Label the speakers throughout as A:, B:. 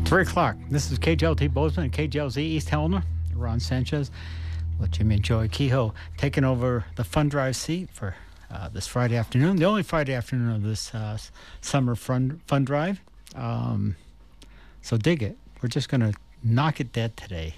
A: 3 o'clock. This is KJLT Bozeman and KJLZ East Helena. Ron Sanchez with Jimmy and Joey Kehoe taking over the fund drive seat for this Friday afternoon. The only Friday afternoon of this summer fund drive. So dig it. We're just going to knock it dead today.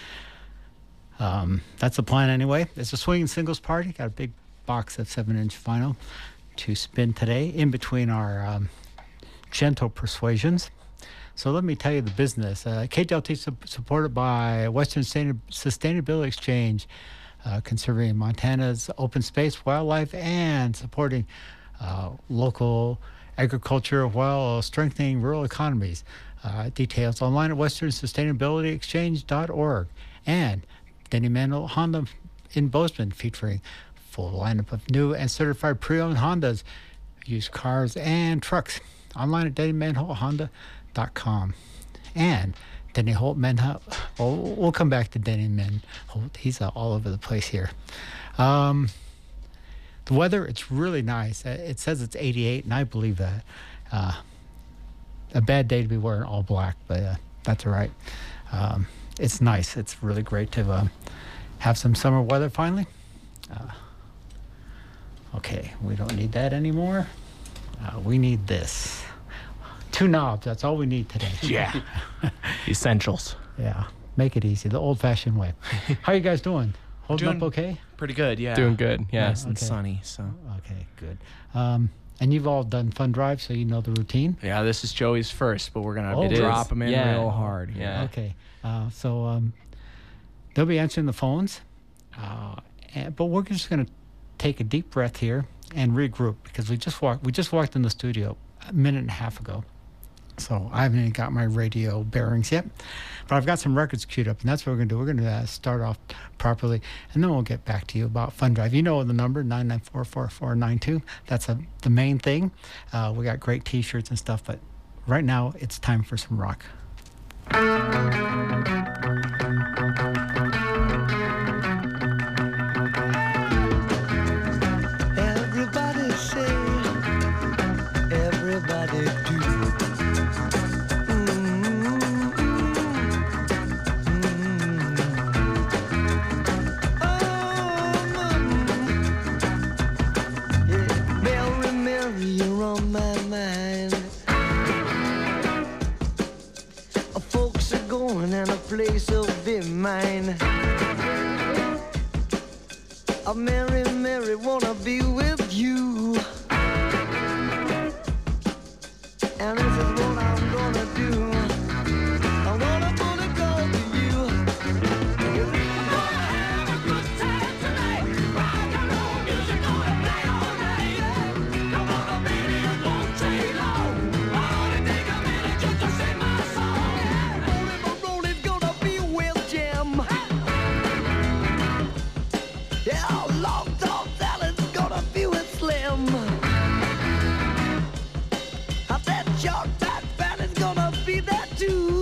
A: That's the plan anyway. It's a swinging singles party. Got a big box of 7-inch vinyl to spin today in between our gentle persuasions. So let me tell you the business. KJLT supported by Western Sustainability Exchange, conserving Montana's open space, wildlife, and supporting local agriculture while strengthening rural economies. Details online at westernsustainabilityexchange.org. And Denny Mandel Honda in Bozeman, featuring full lineup of new and certified pre-owned Hondas, used cars, and trucks. Online at dennymandelhonda.com. And Denny Holt Menholt. We'll come back to Denny Menholt. He's all over the place here. The weather, it's really nice. It says it's 88, and I believe that. A bad day to be wearing all black, but that's all right. It's nice. It's really great to have some summer weather finally. Okay, we don't need that anymore. We need this. 2 knobs, that's all we need today.
B: Yeah. Essentials.
A: Yeah, make it easy, the old-fashioned way. How you guys doing? Holding up okay?
C: Pretty good, yeah.
B: Doing good, yeah.
C: Nice and sunny, so.
A: Okay, good. And you've all done fun drives, so you know the routine?
C: Yeah, this is Joey's first, but we're going to
B: It
C: drop
B: is.
C: them in
B: Yeah.
C: real hard.
B: Yeah.
A: Okay, so they'll be answering the phones, but we're just going to take a deep breath here and regroup, because we just walked in the studio a minute and a half ago. So I haven't even got my radio bearings yet, but I've got some records queued up, and that's what we're going to do. We're going to start off properly, and then we'll get back to you about Fun Drive. You know the number, 994-4492. That's the main thing. We got great T-shirts and stuff, but right now it's time for some rock.
D: Everybody say, everybody do. You're on my mind. Folks are going and a place will be mine. Mary, Mary, wanna be with you. And this is what I'm gonna do. I'm gonna put a call to you. We're gonna have a good time tonight. Rock and roll music gonna play all night. Come on, baby, it won't take long. I only take a minute just to sing my song. Roll it, gonna be with Jim. Yeah, long dog salad's gonna be with Slim. I bet your fat is gonna be there too.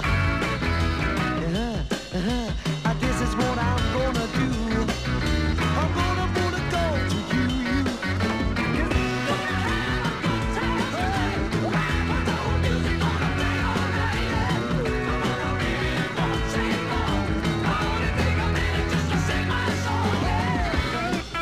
D: This is what I'm gonna do. I'm gonna put a call to you. You're gonna have a good time tonight. Rock and roll music gonna play all night. Come on, baby, it won't take long. I only take a minute just to sing my song.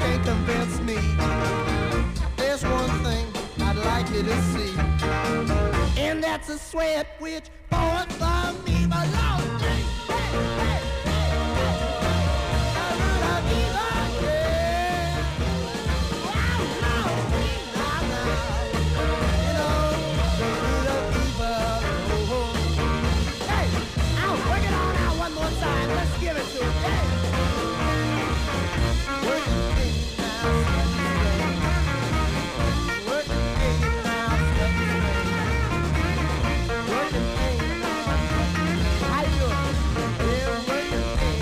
D: can't convince me. There's one thing I'd like you to see, and that's a sweat which pours from me. But Lord, hey, hey, hey, let's give it to him. Hey! Working things now, working things now, working things now. How you doing? Yeah, working things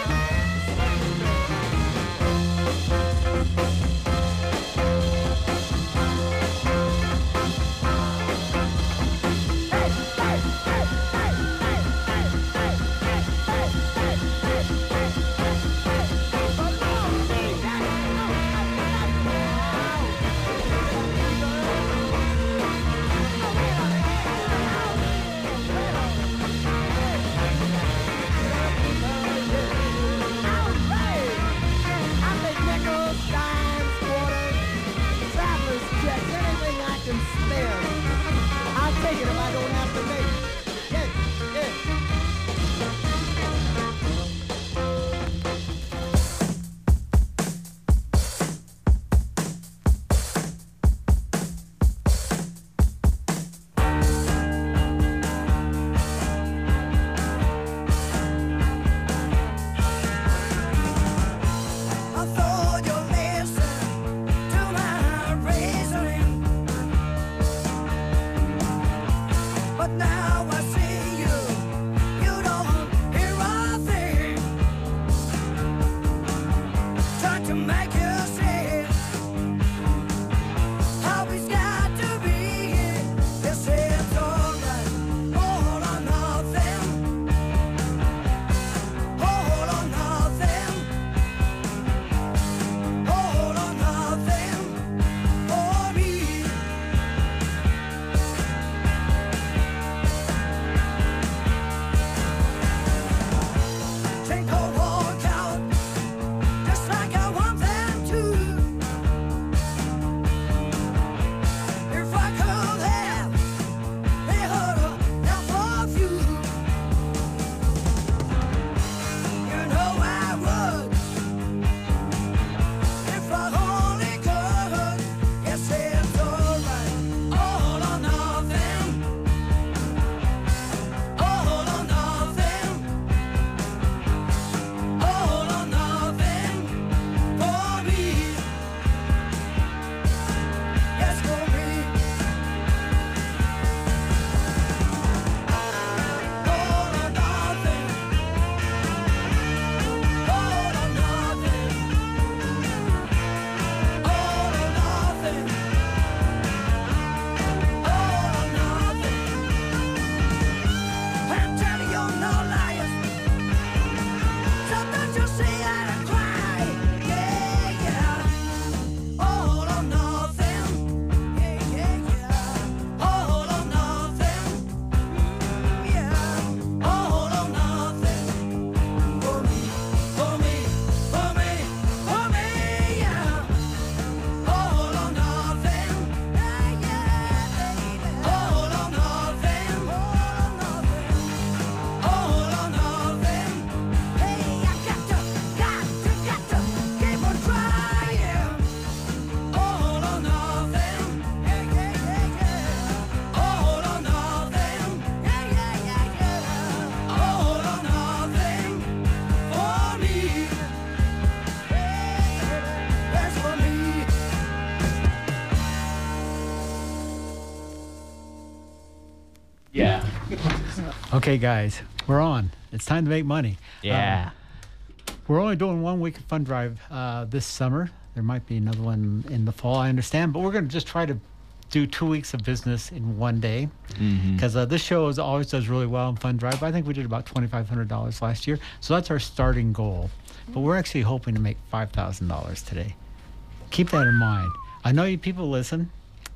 A: Okay, guys, we're on. It's time to make money.
B: Yeah.
A: We're only doing 1 week of fund drive this summer. There might be another one in the fall, I understand, but we're going to just try to do 2 weeks of business in one day, because this show always does really well in fund drive. I think we did about $2,500 last year, so that's our starting goal. But we're actually hoping to make $5,000 today. Keep that in mind. I know you people listen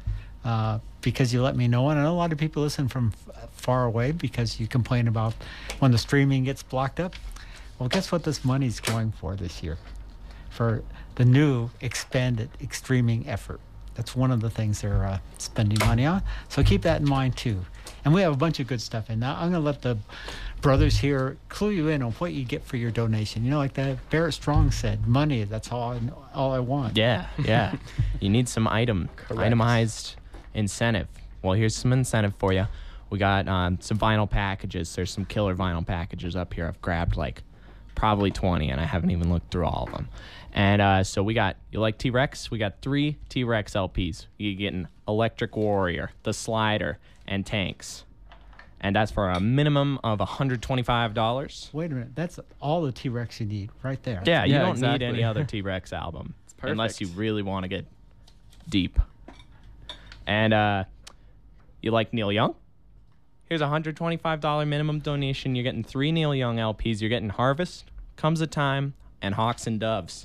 A: because you let me know, and I know a lot of people listen from far away because you complain about when the streaming gets blocked up. Well, guess what this money's going for this year? for the new expanded extreming effort. That's one of the things they're spending money on. So keep that in mind too. And we have a bunch of good stuff in. Now I'm going to let the brothers here clue you in on what you get for your donation. You know, like that Barrett Strong said, money, that's all I want.
B: Yeah. You need some itemized incentive. Well, here's some incentive for you. We got some vinyl packages. There's some killer vinyl packages up here. I've grabbed like probably 20, and I haven't even looked through all of them. And so we got, you like T-Rex? We got 3 T-Rex LPs. You're getting Electric Warrior, The Slider, and Tanks. And that's for a minimum of $125.
A: Wait a minute. That's all the T-Rex you need right there.
B: Yeah, you
E: Yeah,
B: don't
E: exactly.
B: need any other T-Rex album unless you
E: perfect.
B: really want to get deep. And you like Neil Young? Here's a $125 minimum donation. You're getting 3 Neil Young LPs. You're getting Harvest, Comes a Time, and Hawks and Doves.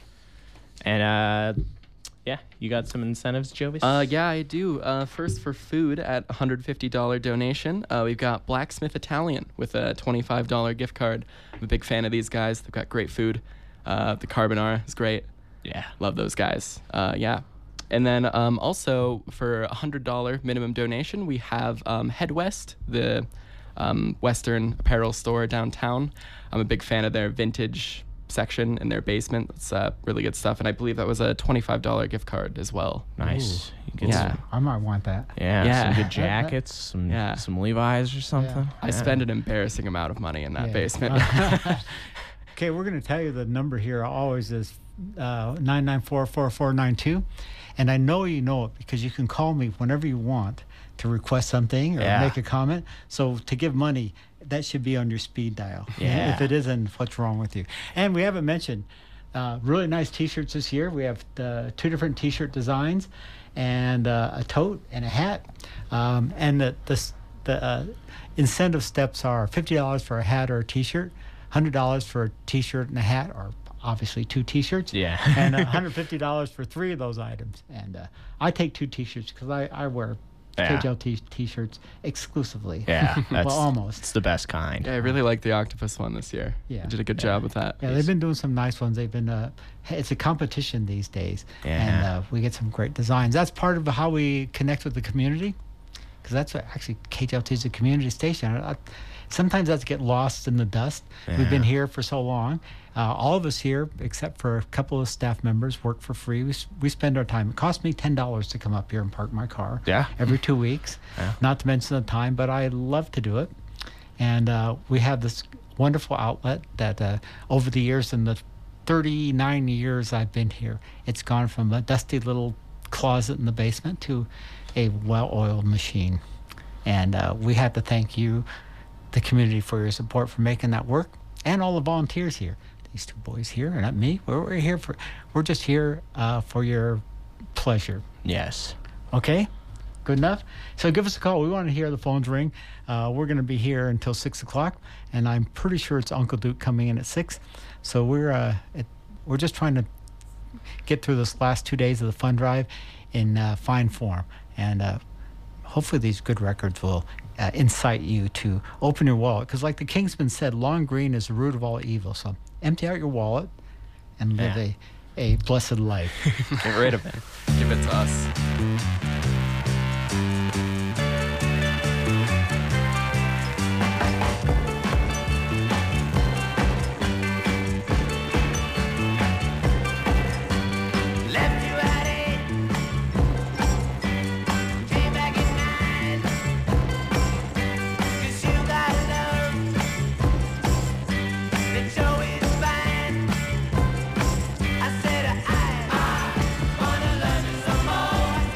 B: And yeah, you got some incentives, Jovis?
E: Yeah, I do. First, for food at $150 donation, we've got Blacksmith Italian with a $25 gift card. I'm a big fan of these guys. They've got great food. The carbonara is great.
B: Yeah.
E: Love those guys. Yeah. And then also for $100 minimum donation, we have Head West, the Western apparel store downtown. I'm a big fan of their vintage section in their basement. It's really good stuff. And I believe that was a $25 gift card as well.
B: Nice. You get
E: Yeah.
B: some,
A: I might want that.
E: Yeah.
B: some good jackets, some Levi's or something.
E: I spend an embarrassing amount of money in that
A: Yeah.
E: basement.
A: Okay, we're going to tell you the number here always is 994-4492. And I know you know it because you can call me whenever you want to request something or
B: Yeah.
A: make a comment. So to give money, that should be on your speed dial.
B: Yeah.
A: If it isn't, what's wrong with you? And we haven't mentioned really nice T-shirts this year. We have 2 different T-shirt designs and a tote and a hat. And the incentive steps are $50 for a hat or a T-shirt, $100 for a T-shirt and a hat, or obviously 2 T-shirts.
B: Yeah.
A: And $150 for 3 of those items. And I take 2 T-shirts because I wear
B: Yeah.
A: KJLT T-shirts exclusively.
B: Yeah, that's
A: Well, almost.
B: It's the best kind.
E: Yeah, I really like the octopus one this year.
A: Yeah.
E: They did a good job with that.
A: Yeah, they've been doing some nice ones. They've been, it's a competition these days.
B: Yeah.
A: And we get some great designs. That's part of how we connect with the community, because that's what actually KJLT is a community station. Sometimes that's get lost in the dust. We've been here for so long. All of us here, except for a couple of staff members, work for free. We spend our time. It costs me $10 to come up here and park my car every 2 weeks, not to mention the time, but I love to do it. And we have this wonderful outlet that over the years, in the 39 years I've been here, it's gone from a dusty little closet in the basement to a well-oiled machine. And we have to thank you, the community, for your support for making that work, and all the volunteers here. These 2 boys here, and not me. We're just here for your pleasure.
B: Yes.
A: Okay, good enough. So give us a call. We want to hear the phones ring. We're going to be here until 6 o'clock, and I'm pretty sure it's Uncle Duke coming in at 6. So we're just trying to get through this last 2 days of the fund drive in fine form, and hopefully these good records will incite you to open your wallet, because like the Kingsman said, long green is the root of all evil. So empty out your wallet and live a blessed life.
B: Get rid of it.
E: Give it to us.
D: Left you at 8, came back at 9, 'cause you got love that Joe is fine. I said I wanna love you some more.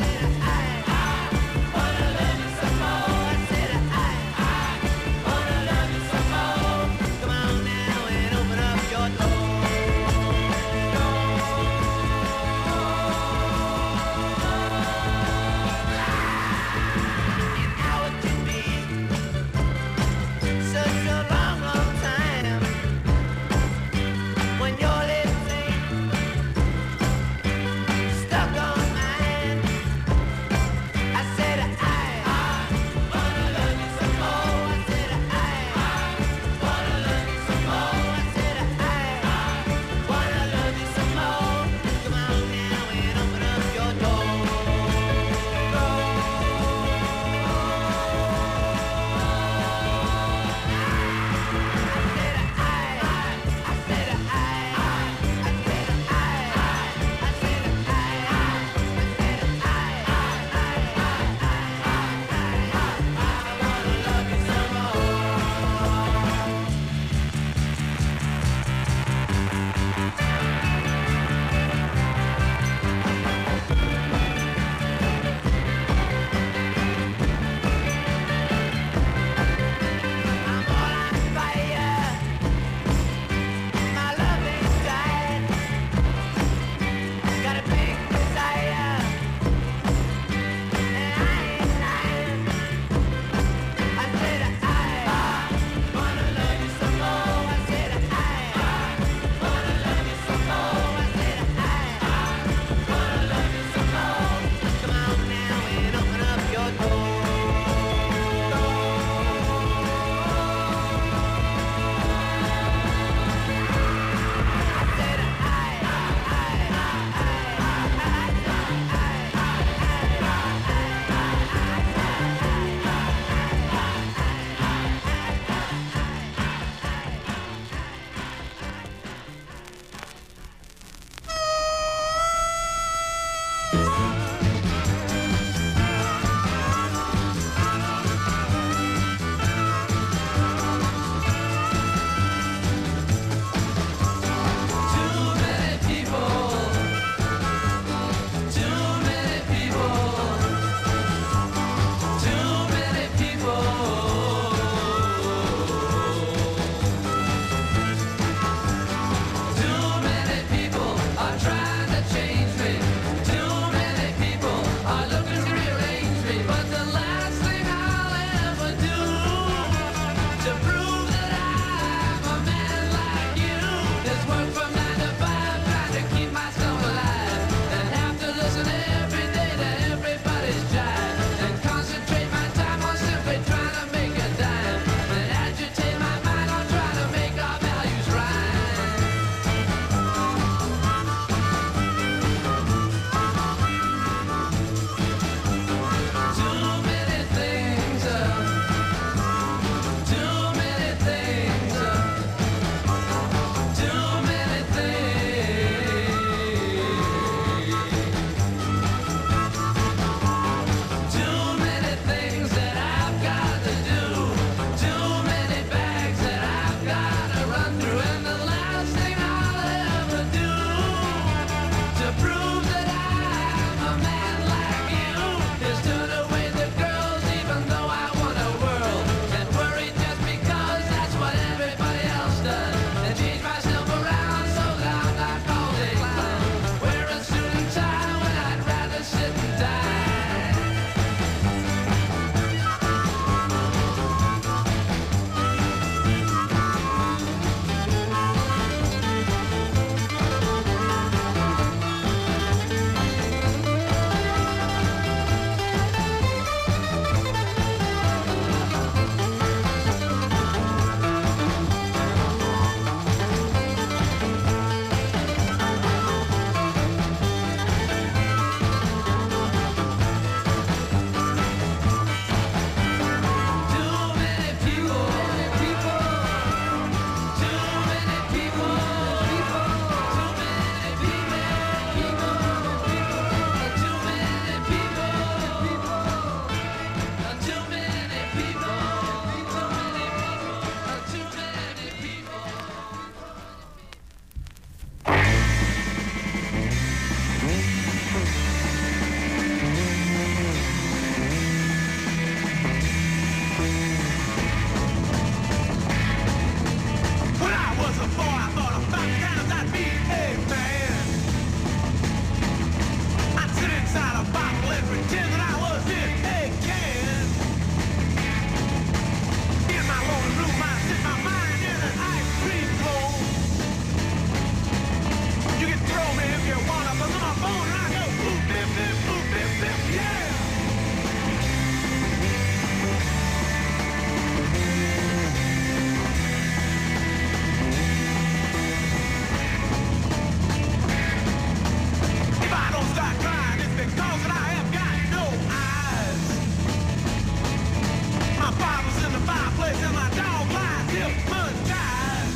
D: till my dog lies, if mud dies.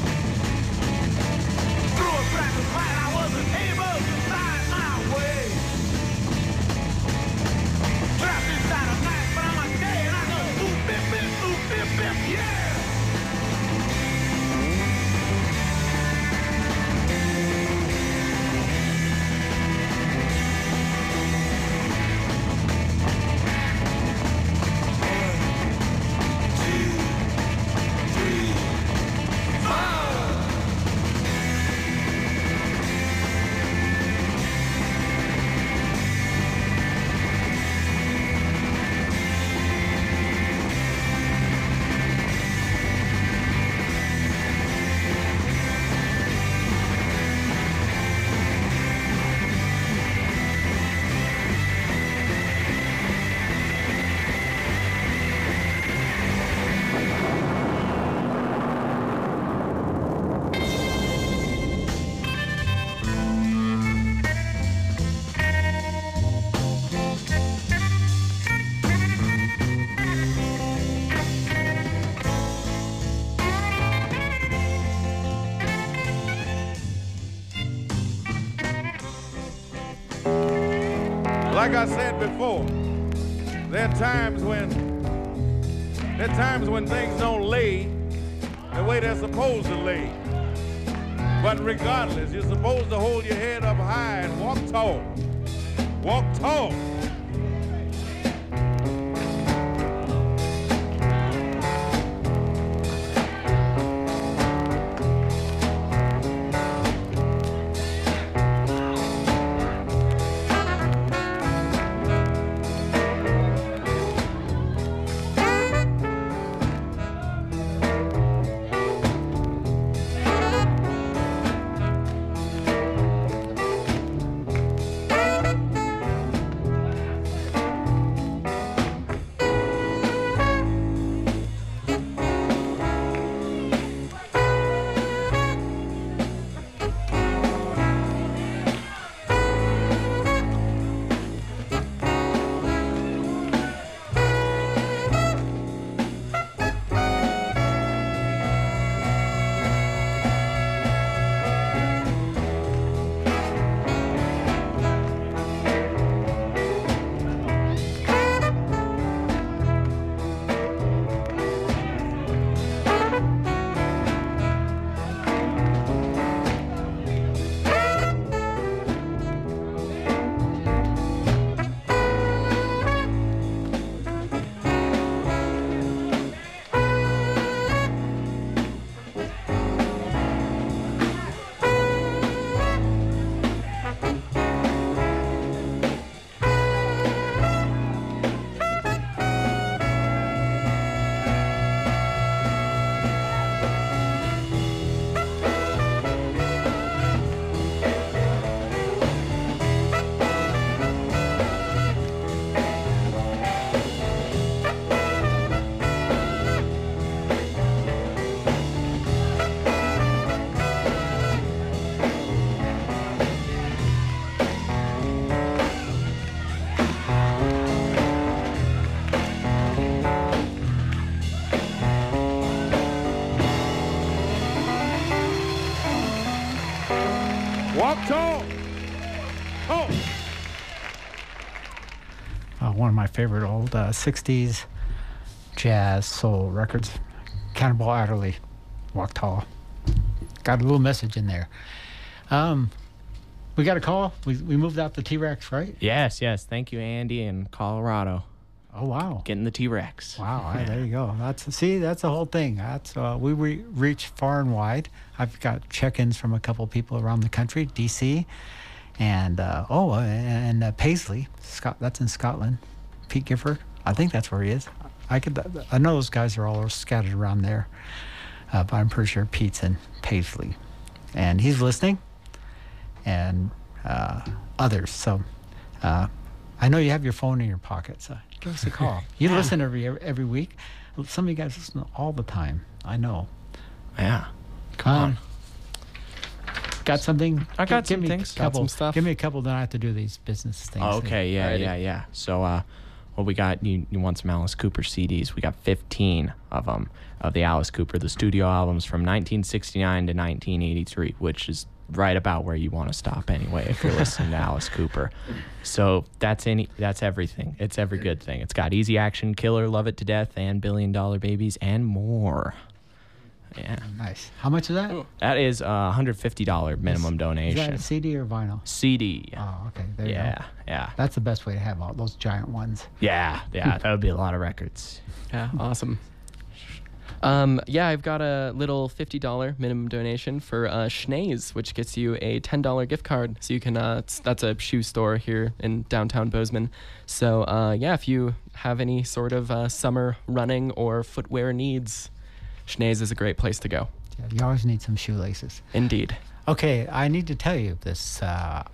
D: Through a practice fight, I wasn't able to find my way. Trapped inside a night, but I'm a day, and I go ooh, bip, bip, ooh, bip, bip, yeah.
F: Like I said before, there are times when things don't lay the way they're supposed to lay. But regardless, you're supposed to hold your head up high and walk tall. Walk tall. Walk tall. Tall.
A: One of my favorite old 60s jazz soul records, Cannonball Adderley, Walk Tall. Got a little message in there. We got a call. We moved out the T-Rex, right?
B: Yes. Thank you, Andy, in Colorado.
A: Oh, wow.
B: Getting the T-Rex.
A: Wow, there you go. That's the whole thing. That's we reach far and wide. I've got check-ins from a couple people around the country, DC, and Paisley, that's in Scotland. Pete Gifford, I think that's where he is. I know those guys are all scattered around there, but I'm pretty sure Pete's in Paisley, and he's listening, and others. So I know you have your phone in your pocket, so give us a call. You listen every week. Some of you guys listen all the time. I know.
B: Yeah. Come on.
A: Got something?
B: I got some
A: me
B: things.
A: a couple,
E: Got some stuff.
A: Give me a couple, then I have to do these business things.
B: Oh, okay.
E: Alrighty.
B: Yeah. So Well, we got you want some Alice Cooper CDs? We got 15 of them of the Alice Cooper, the studio albums from 1969 to 1983, which is right about where you want to stop anyway if you're listening to Alice Cooper. So that's everything. It's every good thing. It's got Easy Action, Killer, Love It to Death, and $1 Billion Babies, and more. Yeah.
A: Nice. How much is that?
B: That is a $150 minimum
A: Is
B: donation.
A: that a CD or vinyl?
B: CD.
A: Oh, okay. There you
B: Yeah,
A: go.
B: yeah.
A: That's the best way to have all those giant ones.
B: Yeah, that would be a lot of records.
E: Yeah, awesome. Yeah, I've got a little $50 minimum donation for Schnee's, which gets you a $10 gift card. So you can, that's a shoe store here in downtown Bozeman. So yeah, if you have any sort of summer running or footwear needs, Schnee's is a great place to go.
A: Yeah, you always need some shoelaces.
E: Indeed.
A: Okay, I need to tell you this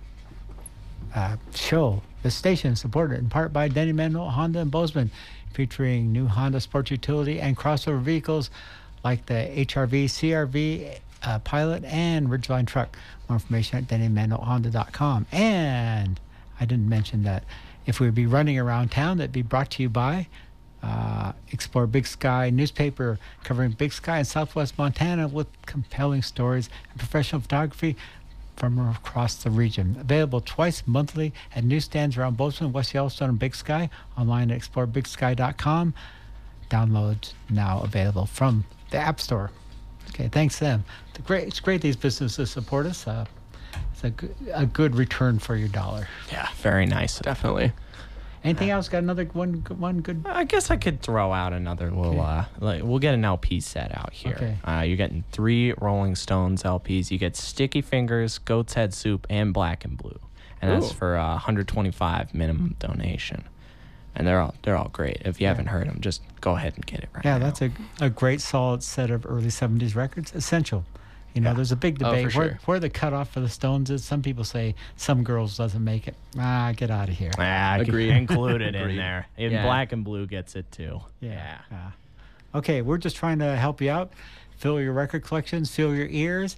A: show, this station is supported in part by Denny Manuel Honda in Bozeman, featuring new Honda Sport Utility and crossover vehicles like the HRV, CRV, Pilot, and Ridgeline truck. More information at DennyManuelHonda.com. And I didn't mention that if we'd be running around town, that'd be brought to you by Explore Big Sky newspaper covering Big Sky in southwest Montana with compelling stories and professional photography from across the region. Available twice monthly at newsstands around Bozeman, West Yellowstone, and Big Sky. Online at explorebigsky.com. Downloads now available from the App Store. Okay, thanks them. It's great these businesses support us. It's a good return for your dollar.
B: Yeah, very nice.
E: Definitely.
A: Anything else? Got another one good?
B: I guess I could throw out another little, we'll get an LP set out here.
A: Okay.
B: You're getting 3 Rolling Stones LPs. You get Sticky Fingers, Goat's Head Soup, and Black and Blue. And that's
E: Ooh.
B: for $125 minimum donation. And they're all great. If you haven't heard them, just go ahead and get it right
A: Yeah,
B: now.
A: that's a great solid set of early 70s records. Essential. You know, there's a big
E: Oh,
A: debate
E: for
A: where,
E: sure.
A: where the cutoff for the Stones is. Some people say Some Girls doesn't make it. Get out of here.
B: Agreed. Included in
E: Agreed.
B: there. Even
E: Yeah.
B: Black and Blue gets it too.
A: Yeah. Okay, we're just trying to help you out. Fill your record collections, fill your ears,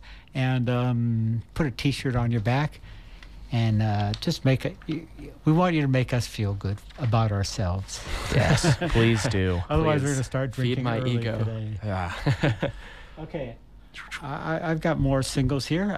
A: and put a T-shirt on your back. And just make it. We want you to make us feel good about ourselves.
B: Yes, please do.
A: Otherwise, we're
E: Please.
A: going to start
E: Feed
A: drinking
E: my
A: early
E: ego.
A: today.
B: Yeah.
A: Okay, I've got more singles here.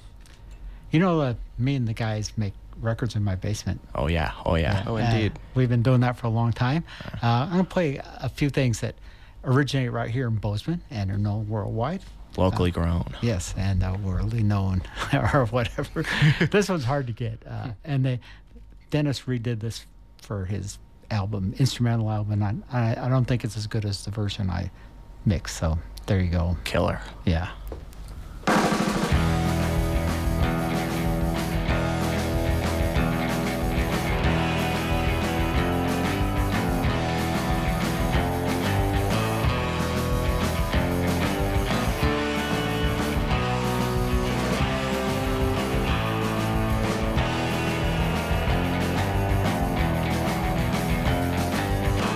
A: You know, me and the guys make records in my basement.
B: Oh, yeah. Oh, yeah.
E: Oh, indeed.
A: We've been doing that for a long time. I'm going to play a few things that originate right here in Bozeman and are known worldwide.
B: Locally grown.
A: Yes, and worldly known or whatever. This one's hard to get. And Dennis redid this for his album, instrumental album. And I don't think it's as good as the version I mixed. So there you go.
B: Killer.
A: Yeah.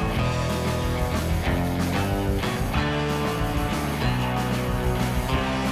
D: Thank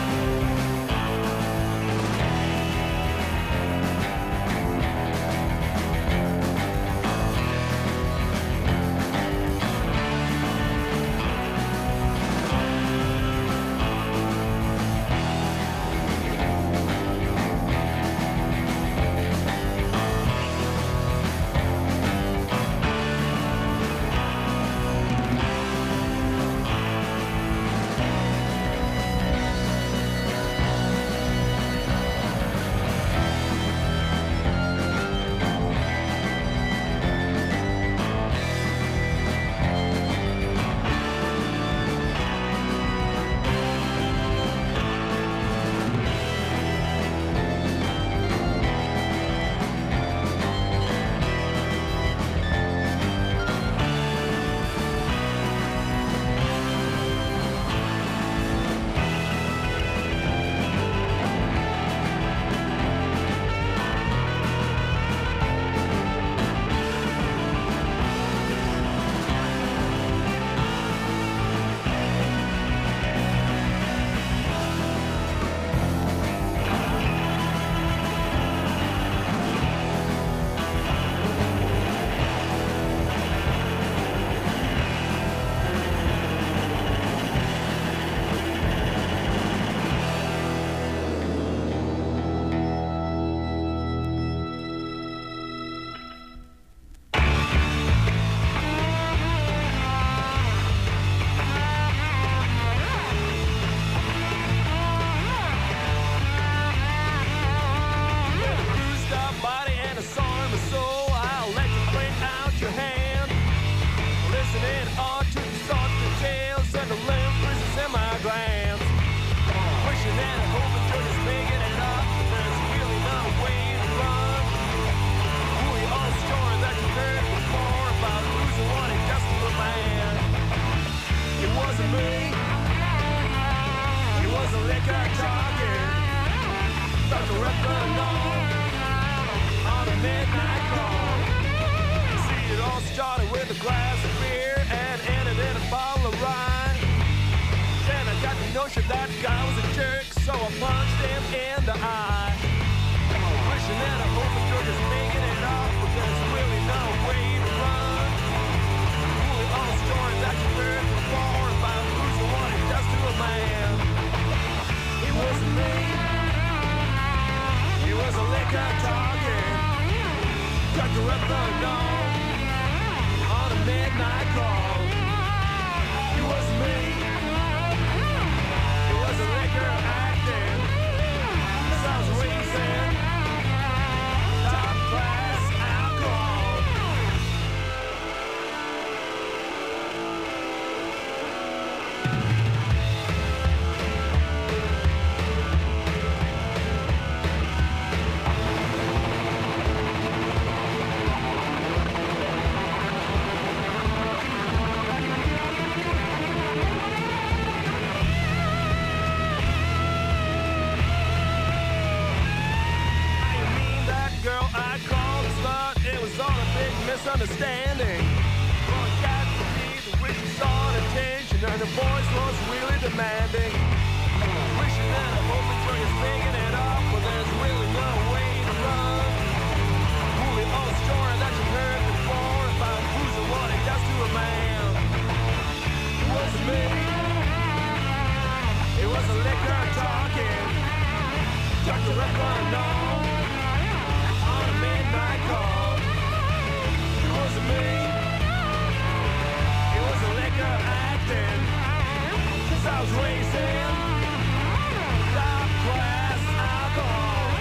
D: wasn't me. It was a liquor talking. Dr. Ethanol on a midnight call. See, it all started with a glass of beer and ended in a bottle of rye. Then I got the notion that guy was a jerk, so I punched him in the eye. Wishing that I hope the drug is making it off, but there's really no way to run. Really all the story that you heard before about who's the one who does to a man. It wasn't me. It was a liquor talking. Dr. Ethanol on a midnight call. It wasn't me. It was a liquor acting. Sounds racing. Top class alcohol. Misunderstanding. Well, it got to be the way she sought attention, and her voice was really demanding. Wishing that I hope the drug is making it up, but there's really no way to run. Really all the story that you heard before about who's the one who does to a man. It wasn't me. It was a liquor talking. Dr. Ethanol on a midnight call. It wasn't me. It was a liquor acting. Sounds racing. Top class alcohol.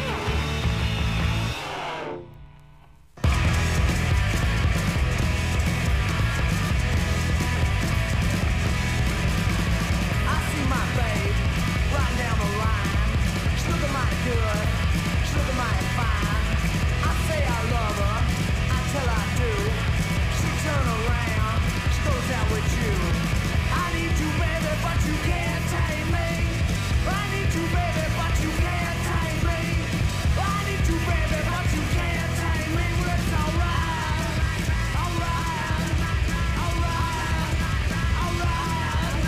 D: I see my babe right down the line. She's looking mighty good. She's looking mighty fine. I say I love her. Till I do, she turn around, she goes out with you. I need you, baby, but you can't tame me. I need you, baby, but you can't tame me. I need you, baby, but you can't tame me. Well, it's alright, alright, alright, alright.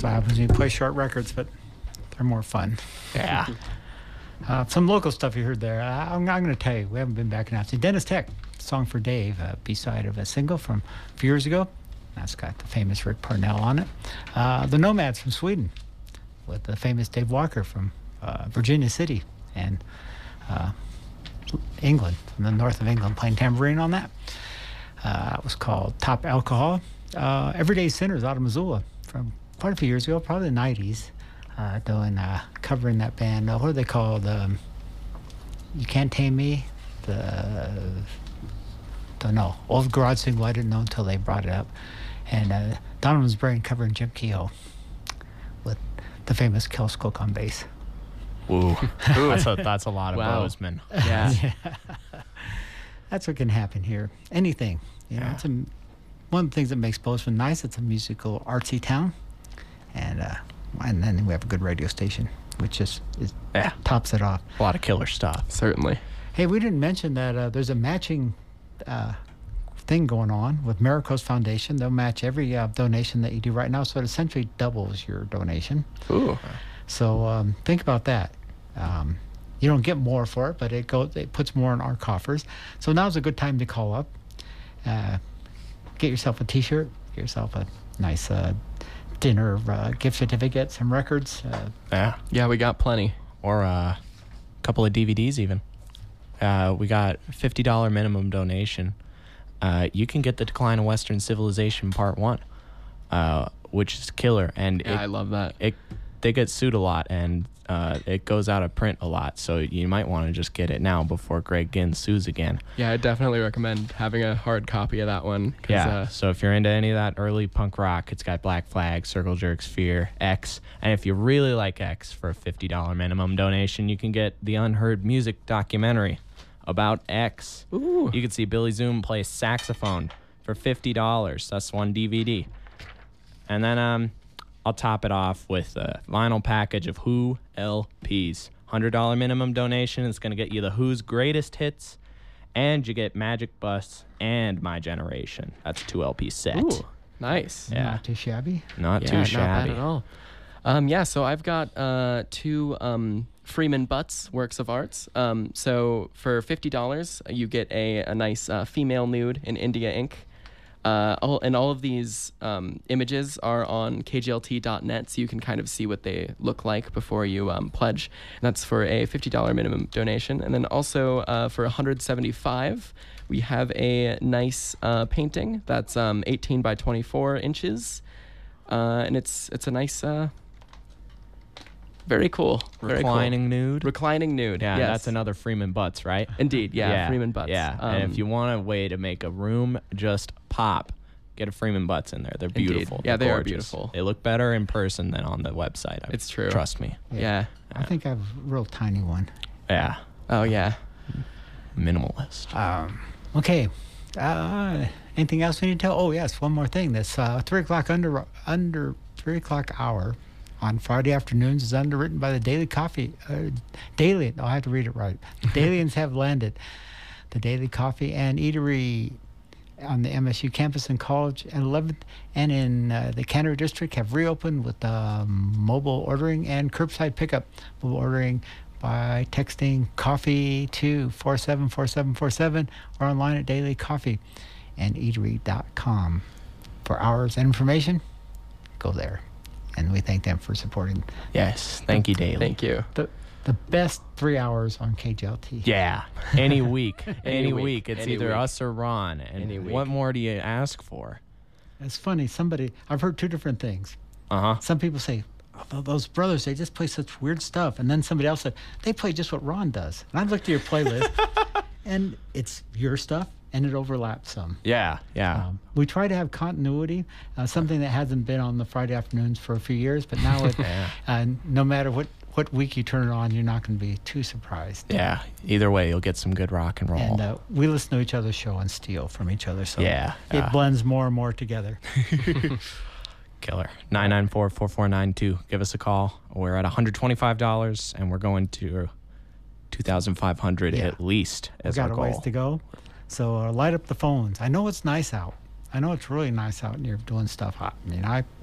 A: what happens when you play short records, but they're more fun.
B: Yeah.
A: Some local stuff you heard there. I'm going to tell you, we haven't been back in after. Dennis Tech, Song for Dave, B-side of a single from a few years ago. That's got the famous Rick Parnell on it. The Nomads from Sweden with the famous Dave Walker from Virginia City and England, from the north of England, playing tambourine on that. It was called Top Alcohol. Everyday Sinners out of Missoula from quite a few years ago, probably the 90s, covering that band. What are they called? You Can't Tame Me? Don't know. Old garage single, I didn't know until they brought it up. And Donovan's Brain covering Jim Kehoe with the famous Kel Skook on bass.
B: Woo. That's a lot of
E: Wow.
B: Bozeman.
E: Yeah.
A: That's what can happen here. Anything. You know, it's one of the things that makes Bozeman nice. It's a musical, artsy town. And then we have a good radio station, which just tops it off.
B: A lot of killer stuff.
E: Certainly.
A: Hey, we didn't mention that there's a matching thing going on with Marico's Foundation. They'll match every donation that you do right now, so it essentially doubles your donation.
E: Ooh.
A: So think about that. You don't get more for it, but it puts more in our coffers. So now's a good time to call up. Get yourself a T-shirt. Get yourself a nice dinner gift certificate, some records.
E: Yeah, we got plenty.
B: Or a couple of DVDs even. We got $50 minimum donation. You can get The Decline of Western Civilization Part 1, which is killer. And
E: Yeah, I love that.
B: they get sued a lot, and it goes out of print a lot. So you might want to just get it now before Greg Ginn sues again.
E: Yeah, I definitely recommend having a hard copy of that one. 'Cause,
B: Yeah. So if you're into any of that early punk rock, it's got Black Flag, Circle Jerks, Fear, X. And if you really like X, for a $50 minimum donation, you can get the Unheard Music documentary about X.
E: Ooh.
B: You can see Billy Zoom play saxophone for $50. That's one DVD. And then I'll top it off with a vinyl package of Who LPs. $100 minimum donation is going to get you the Who's greatest hits, and you get Magic Bus and My Generation. That's a 2 LP set.
E: Ooh, nice.
B: Yeah.
A: Not too shabby.
B: Not
E: Yeah,
B: too
E: not
B: shabby.
E: bad at all. Yeah, so I've got two Freeman Butts works of arts. So for $50, you get a nice female nude in India ink. All of these images are on kglt.net, so you can kind of see what they look like before you pledge. And that's for a $50 minimum donation. And then also for $175, we have a nice painting that's 18 by 24 inches. And it's a nice, very cool. Very cool.
B: Reclining nude.
E: Reclining nude.
B: Yeah,
E: yes.
B: that's another Freeman Butts, right?
E: Indeed, yeah, Freeman Butts.
B: Yeah, and if you want a way to make a room just pop, get a Freeman Butts in there. They're
E: Indeed.
B: beautiful.
E: Yeah,
B: They're
E: they are
B: gorgeous.
E: beautiful.
B: They look better in person than on the website.
E: It's true.
B: Trust me.
E: Yeah.
A: I think I have a real tiny one.
B: Yeah,
E: Oh, yeah.
B: minimalist.
A: Okay. Anything else we need to tell? Oh, yes, one more thing. This 3 o'clock under 3 o'clock hour on Friday afternoons is underwritten by the Daily Coffee. Daily. No, I have to read it right. The Dalians have landed. The Daily Coffee and Eatery on the MSU campus in College and 11th and in the Cannery District have reopened with mobile ordering and curbside pickup. Mobile ordering by texting coffee to 474747 or online at dailycoffeeandeatery.com. For hours and information, go there. And we thank them for supporting
B: Yes, thank you, Daily.
E: Thank you.
A: the best 3 hours on KGLT.
B: Yeah, any week, any
E: week.
B: week. It's
E: Any
B: either
E: week.
B: us or Ron. And
E: Any week.
B: what more do you ask for?
A: It's funny. I've heard two different things.
B: Uh-huh.
A: Some people say, oh, those brothers, they just play such weird stuff. And then somebody else said, they play just what Ron does. And I looked at your playlist, and it's your stuff, and it overlaps some.
B: Yeah, yeah.
A: We try to have continuity, something that hasn't been on the Friday afternoons for a few years, but now no matter what week you turn it on, you're not going to be too surprised.
B: Yeah, either way, you'll get some good rock and roll.
A: And we listen to each other's show and steal from each other, so
B: Yeah,
A: it
B: yeah.
A: blends more and more together.
B: Killer. 994-4492. Give us a call. We're at $125, and we're going to $2,500
A: Yeah.
B: at least
A: We've
B: as our
A: got a
B: goal.
A: ways to go, so light up the phones. I know it's nice out. I know it's really nice out, and you're doing stuff hot. I mean,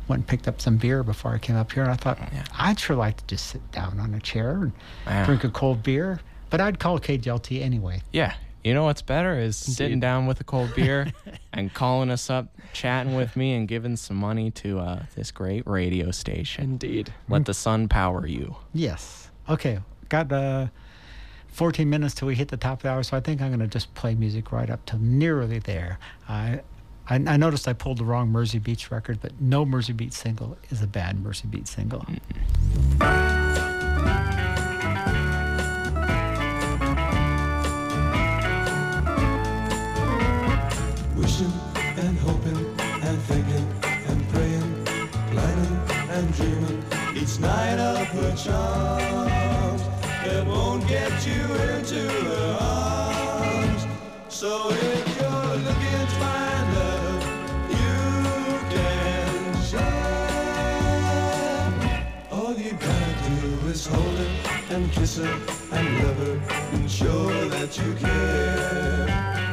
A: went and picked up some beer before I came up here, and I thought,
B: Yeah.
A: I'd sure like to just sit down on a chair and
B: Yeah.
A: drink a cold beer. But I'd call KGLT anyway.
B: Yeah. You know what's better is sitting down with a cold beer and calling us up, chatting with me, and giving some money to this great radio station.
E: Indeed.
B: Let the sun power you.
A: Yes. Okay. Got 14 minutes till we hit the top of the hour, so I think I'm going to just play music right up till nearly there. I noticed I pulled the wrong Mersey Beach record, but no Mersey Beach single is a bad Mersey Beach single.
G: Wishing and hoping and thinking and praying, planning and dreaming each night of her charms that won't get you into her arms. So if you're looking to find love, you can share. All you gotta do is hold her and kiss her and love her and show her that you care.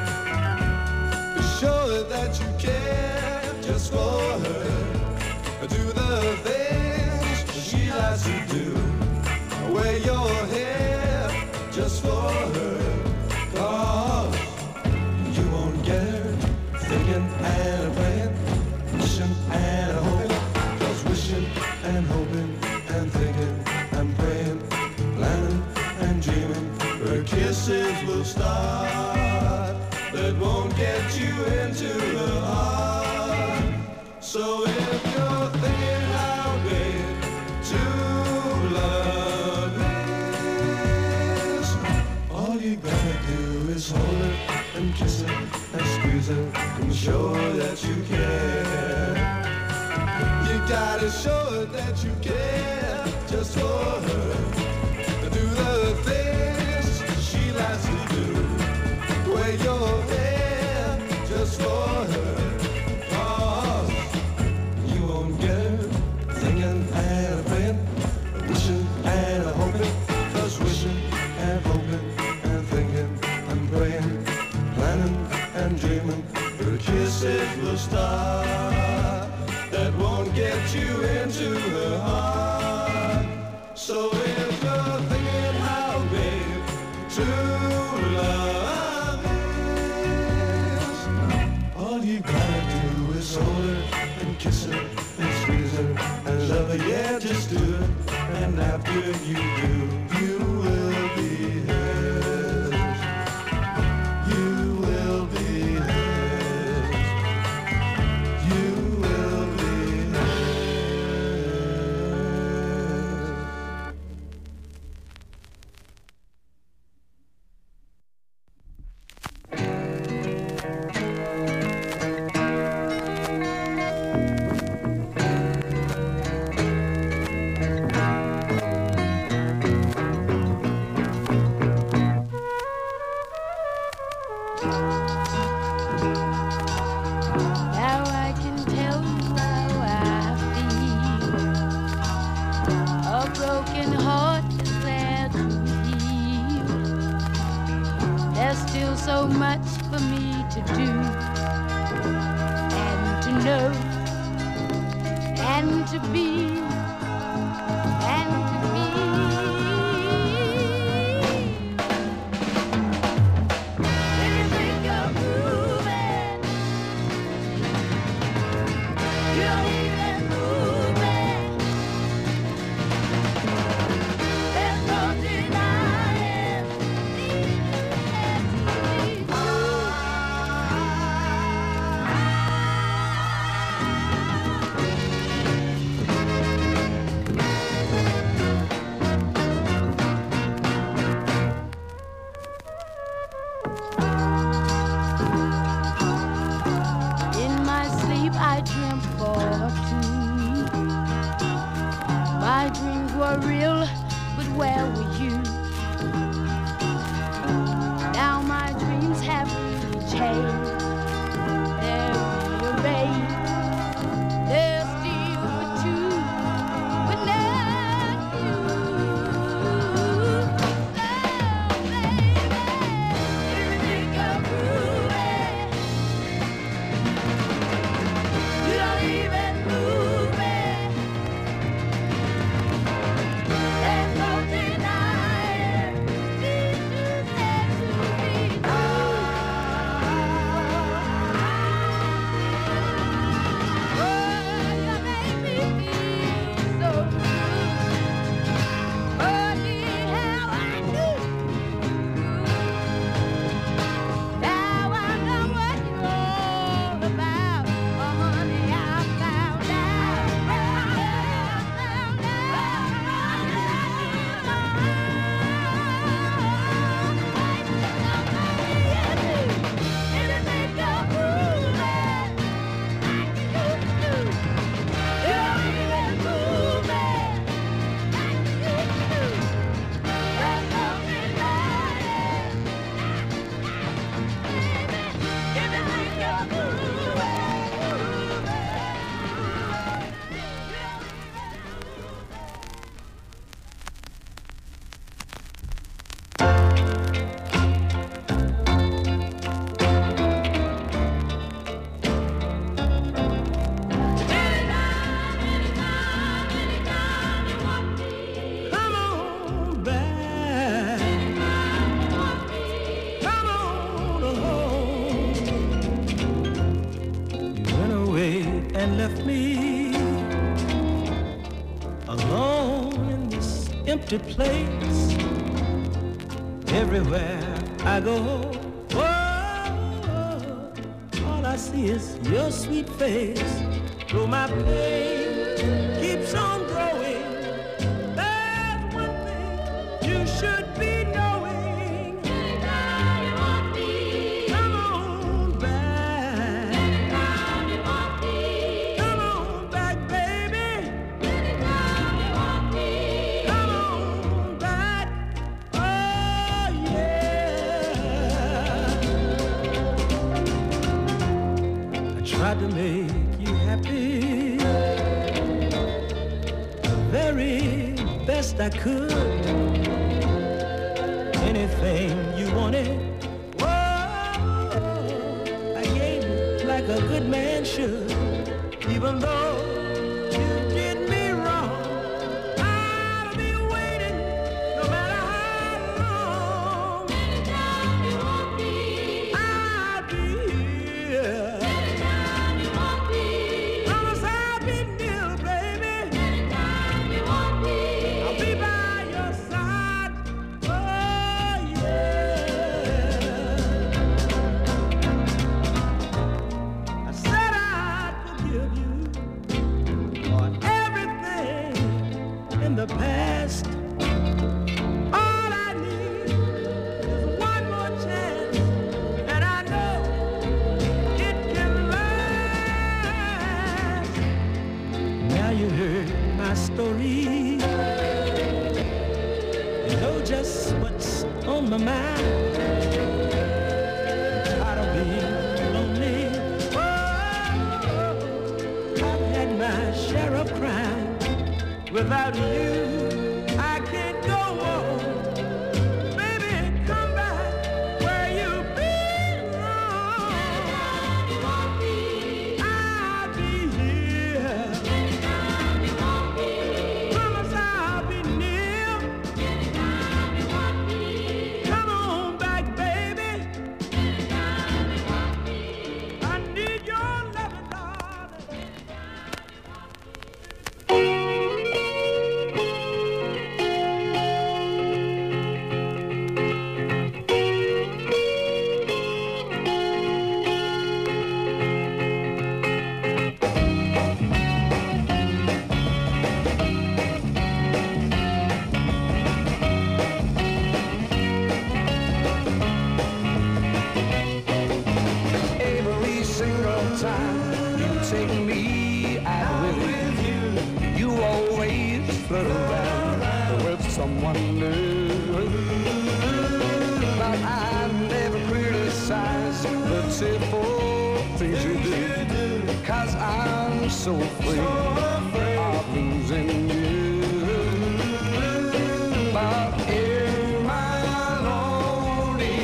G: Show her that you care just for her. Do the things she likes to do. Wear your hair just for her. 'Cause you won't get her thinking and praying, wishing and hoping. 'Cause wishing and hoping and thinking and praying, planning and dreaming, her kisses will start. That won't get you into her heart. So if you're thinking how great true love is, all you gotta do is hold her and kiss her and squeeze her and show her that you care. You gotta show her that you care just for her. Do the things she likes to do. Wear your hair just for her. 'Cause you won't get her thinking and praying, wishing and hoping. 'Cause wishing and hoping and thinking and praying, planning and dreaming, her kisses will start. That won't get you into her heart. So if you're thinking how great true love is, all you gotta do is hold her and kiss her and squeeze her and love her. Yeah, just do it. And after you do, you will be hers. You will be hers. You will be hers.
H: Now I can tell you how I feel. A broken heart is there to heal. There's still so much for me to do and to know and to be and to be. When you think of moving, you don't even move it. There's no denying
I: empty place. Everywhere I go, oh, all I see is your sweet face. Though my pain keeps on growing, there's one thing you should be knowing. Come on back. Come on back, baby. Come on back. Oh, yeah. I tried to make you happy, the very best I could. Anything you wanted, whoa, I gave you like a good man should. Even though you did me wrong, I'll be waiting no matter how long. I'll be here. Promise I'll be near, baby. I'll be by your side. Oh, yeah. I said I'd forgive you for everything in the past. All I need is one more chance, and I know it can last. Now you heard my story. You know just what's on my mind. Tired of being lonely. Oh, I've had my share of crime. Without you, I can't go on. Baby, come back where you belong. I'll be here. Promise I'll be near. Come on back, baby. I need your loving, darling.
G: Every single time you take me out with you, you always flirt around with someone new. But I never criticize the simple things you do, 'cause I'm so afraid of losing you. But in my lonely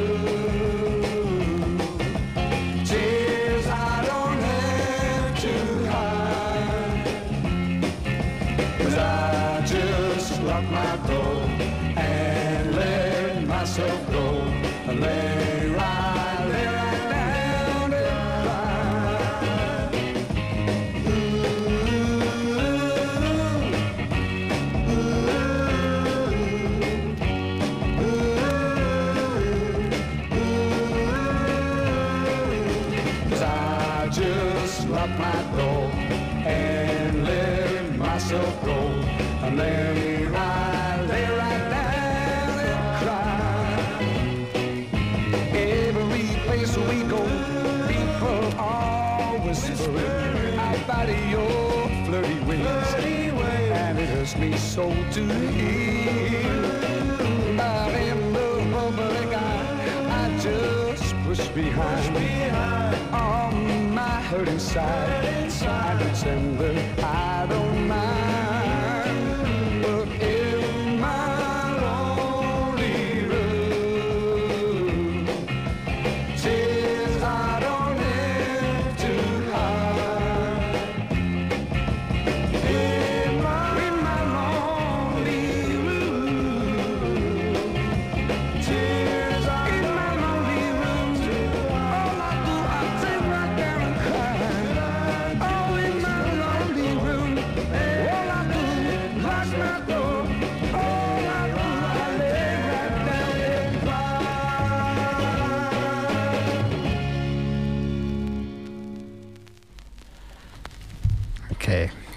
G: room, tears I don't have to hide, 'cause I just lock my door and let myself go and lay right down and cry. Cause I just lock my door and let myself go and lay right down and cry. Every place we go, people are whispering about your flirty ways, and it hurts me so to hear. But in the public eye, I just push behind on my hurting side, and pretend that I don't mind. But in my lonely room, tears I don't have to hide. In my lonely room, tears in my lonely room. All I do, I sit right there and cry. Oh, in my lonely room, all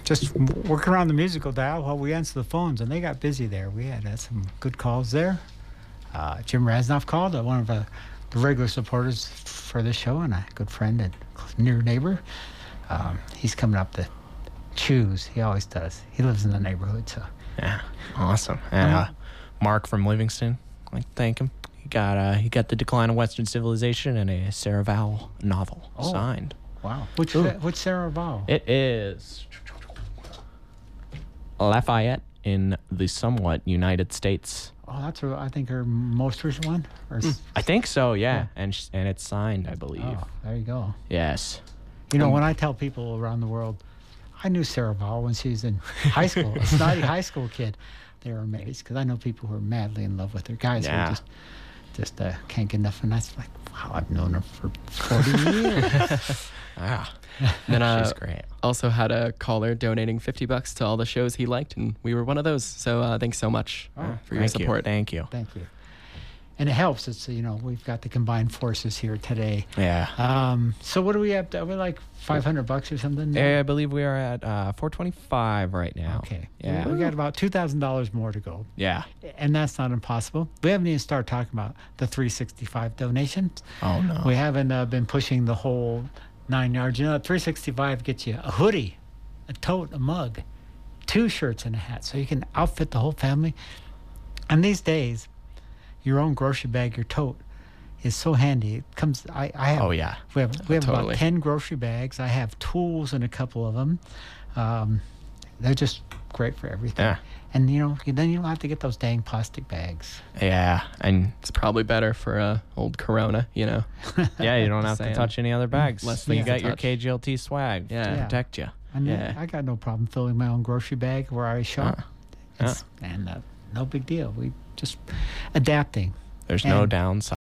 A: just working around the musical dial while we answer the phones, and they got busy there. We had some good calls there. Jim Rasnoff called, one of the regular supporters for this show, and a good friend and near neighbor. He's coming up to choose. He always does. He lives in the neighborhood, so.
B: Yeah, awesome. And Mark from Livingston, I'd like to thank him. He got The Decline of Western Civilization and a Sarah Vowell novel signed.
A: Wow. Which Sarah Vowell?
B: It is Lafayette in the somewhat United States.
A: Oh, that's I think her most recent one.
B: I think so, yeah. And it's signed, I believe.
A: Oh, there you go.
B: Yes.
A: You know, when I tell people around the world, I knew Sarah Vowell when she was in high school, a snotty high school kid. They were amazed because I know people who are madly in love with her. Guys who just can't get enough. And that's like, wow, I've known her for 40 years.
B: Wow.
E: Then
B: She's great.
E: Also had a caller donating $50 to all the shows he liked, and we were one of those. So thanks so much for your support.
B: Thank you.
A: Thank you. And it helps. It's, we've got the combined forces here today.
B: Yeah.
A: So what do we have? Are we like $500 or something?
B: I believe we are at $425 right now.
A: Okay.
B: Yeah.
A: We got about $2,000 more to go.
B: Yeah.
A: And that's not impossible. We haven't even started talking about the 365 donations.
B: Oh, no.
A: We haven't been pushing the whole 9 yards. 365 gets you a hoodie, a tote, a mug, 2 shirts and a hat. So you can outfit the whole family. And these days, your own grocery bag, your tote, is so handy. It comes. I have.
B: Oh yeah.
A: We have
E: Totally.
A: about 10 grocery bags. I have tools in a couple of them. They're just great for everything.
B: Yeah.
A: And then you don't have to get those dang plastic bags.
B: Yeah. And
E: It's probably better for old Corona,
B: yeah, you don't have to
E: Saying.
B: touch any other bags.
E: Less
B: So you
E: things to
B: got your
E: touch.
B: KGLT swag to
E: Yeah.
B: protect you.
A: And
E: Yeah.
A: I got no problem filling my own grocery bag where I shop. And no big deal. We just adapting.
B: There's no
A: And-
B: downside.